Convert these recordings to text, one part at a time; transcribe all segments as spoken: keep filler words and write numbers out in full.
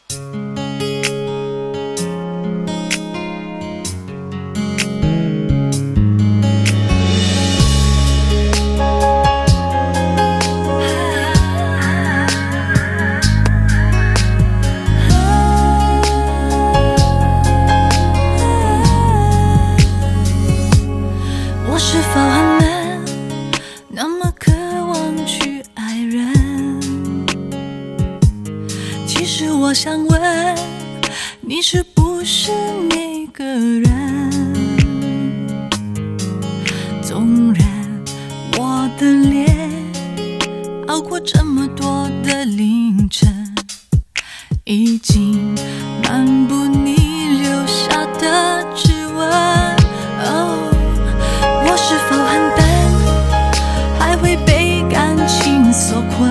我是否还能那么渴望去爱人？其实我想问，你是不是那个人？纵然我的脸熬过这么多的凌晨，已经漫不你留下的指纹。哦，我是否很笨，还会被感情所困，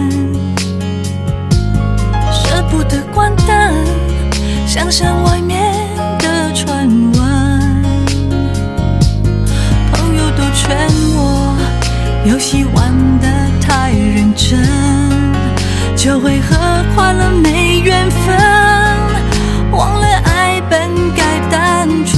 舍不得关灯，想象外面的传闻。朋友都劝我，游戏玩得太认真，就会和快乐没缘分，忘了爱本该单纯。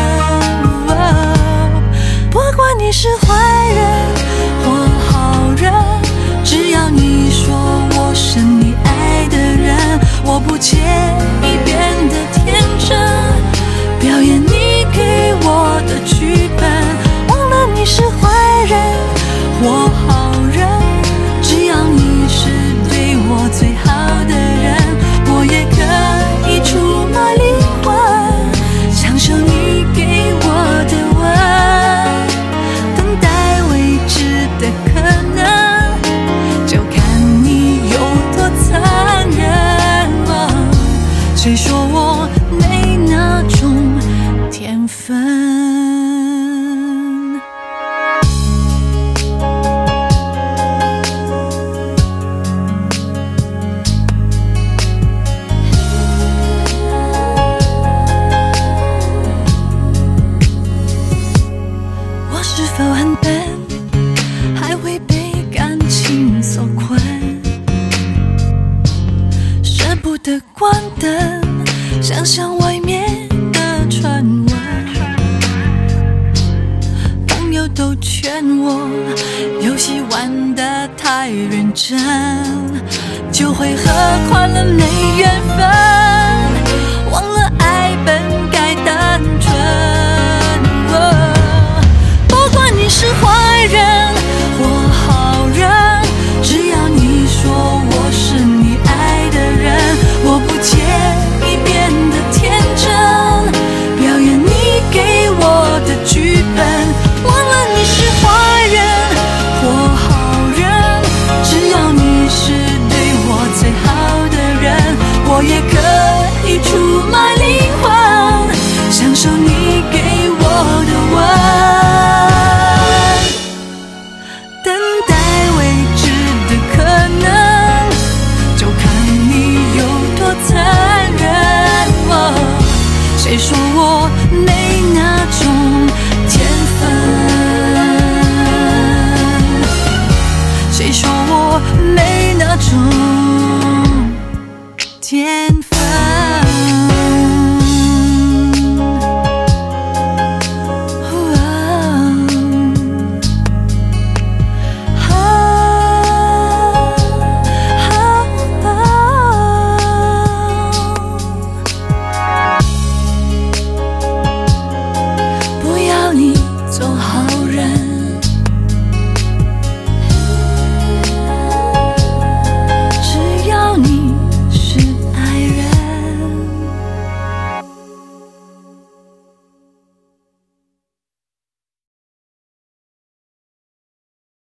不管你是坏人或好人，只要你说我是你爱的人，我不介意变得天真，表演你给我的剧本。忘了你是坏人或好人，只要你是对我最好的人，我也可以出卖灵魂，享受你给我的吻，等待未知的可能，就看你有多残忍。谁说我没那种天分？我是否很笨，还会被感情所困，舍不得关灯，想象外面的传闻。朋友都劝我，游戏玩得太认真，就会和快乐没缘分，忘了爱本该单纯。不管你是坏人或好人，只要你说我是你爱的人，我不介意变得天真，表演你给我的剧本。忘了你是坏人或好人，只要你是对我最好的人，我也可以出卖灵魂，享受你给我的吻，等待未知的可能，就看你有多残忍。哦，谁说我没那种天分？谁说我没那种天分？